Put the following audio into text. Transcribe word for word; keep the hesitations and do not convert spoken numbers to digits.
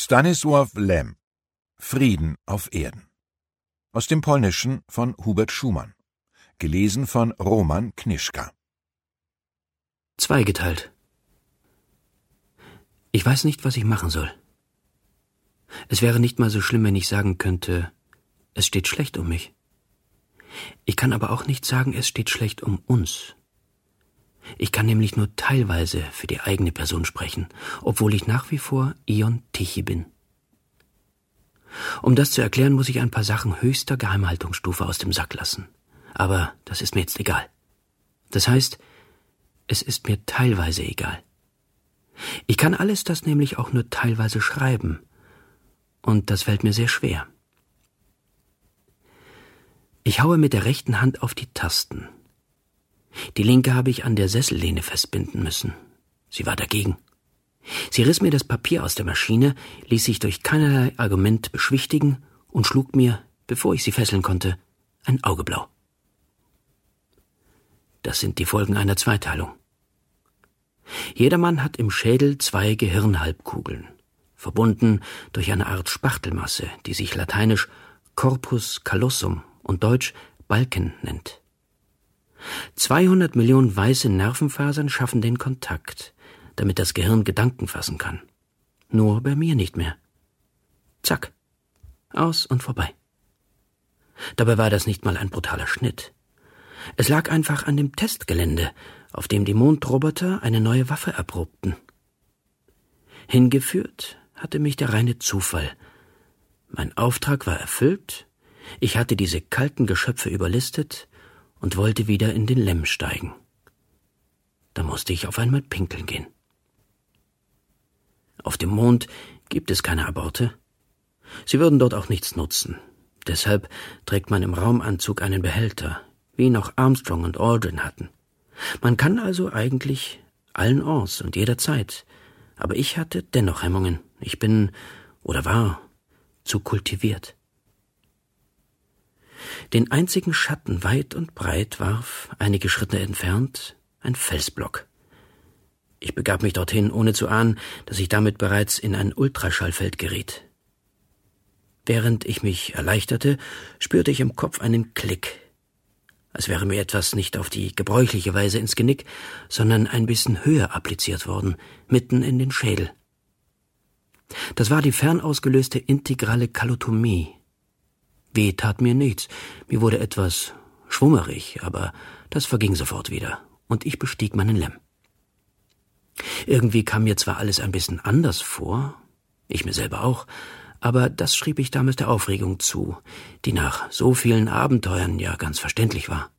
Stanisław Lem. Frieden auf Erden. Aus dem Polnischen von Hubert Schumann. Gelesen von Roman Knischka. Zweigeteilt. Ich weiß nicht, was ich machen soll. Es wäre nicht mal so schlimm, wenn ich sagen könnte, es steht schlecht um mich. Ich kann aber auch nicht sagen, es steht schlecht um uns. Ich kann nämlich nur teilweise für die eigene Person sprechen, obwohl ich nach wie vor Ion Tichy bin. Um das zu erklären, muss ich ein paar Sachen höchster Geheimhaltungsstufe aus dem Sack lassen. Aber das ist mir jetzt egal. Das heißt, es ist mir teilweise egal. Ich kann alles das nämlich auch nur teilweise schreiben. Und das fällt mir sehr schwer. Ich haue mit der rechten Hand auf die Tasten. Die linke habe ich an der Sessellehne festbinden müssen. Sie war dagegen. Sie riss mir das Papier aus der Maschine, ließ sich durch keinerlei Argument beschwichtigen und schlug mir, bevor ich sie fesseln konnte, ein Auge blau. Das sind die Folgen einer Zweiteilung. Jedermann hat im Schädel zwei Gehirnhalbkugeln, verbunden durch eine Art Spachtelmasse, die sich lateinisch Corpus callosum und deutsch Balken nennt. zweihundert Millionen weiße Nervenfasern schaffen den Kontakt, damit das Gehirn Gedanken fassen kann. Nur bei mir nicht mehr. Zack. Aus und vorbei. Dabei war das nicht mal ein brutaler Schnitt. Es lag einfach an dem Testgelände, auf dem die Mondroboter eine neue Waffe erprobten. Hingeführt hatte mich der reine Zufall. Mein Auftrag war erfüllt, ich hatte diese kalten Geschöpfe überlistet und wollte wieder in den Lem steigen. Da musste ich auf einmal pinkeln gehen. Auf dem Mond gibt es keine Aborte. Sie würden dort auch nichts nutzen. Deshalb trägt man im Raumanzug einen Behälter, wie noch Armstrong und Aldrin hatten. Man kann also eigentlich allen Orts und jederzeit. Aber ich hatte dennoch Hemmungen. Ich bin, oder war, zu kultiviert. Den einzigen Schatten weit und breit warf, einige Schritte entfernt, ein Felsblock. Ich begab mich dorthin, ohne zu ahnen, dass ich damit bereits in ein Ultraschallfeld geriet. Während ich mich erleichterte, spürte ich im Kopf einen Klick, als wäre mir etwas nicht auf die gebräuchliche Weise ins Genick, sondern ein bisschen höher appliziert worden, mitten in den Schädel. Das war die fernausgelöste integrale Kallotomie. Weh tat mir nichts, mir wurde etwas schwummerig, aber das verging sofort wieder, und ich bestieg meinen Lem. Irgendwie kam mir zwar alles ein bisschen anders vor, ich mir selber auch, aber das schrieb ich damals der Aufregung zu, die nach so vielen Abenteuern ja ganz verständlich war.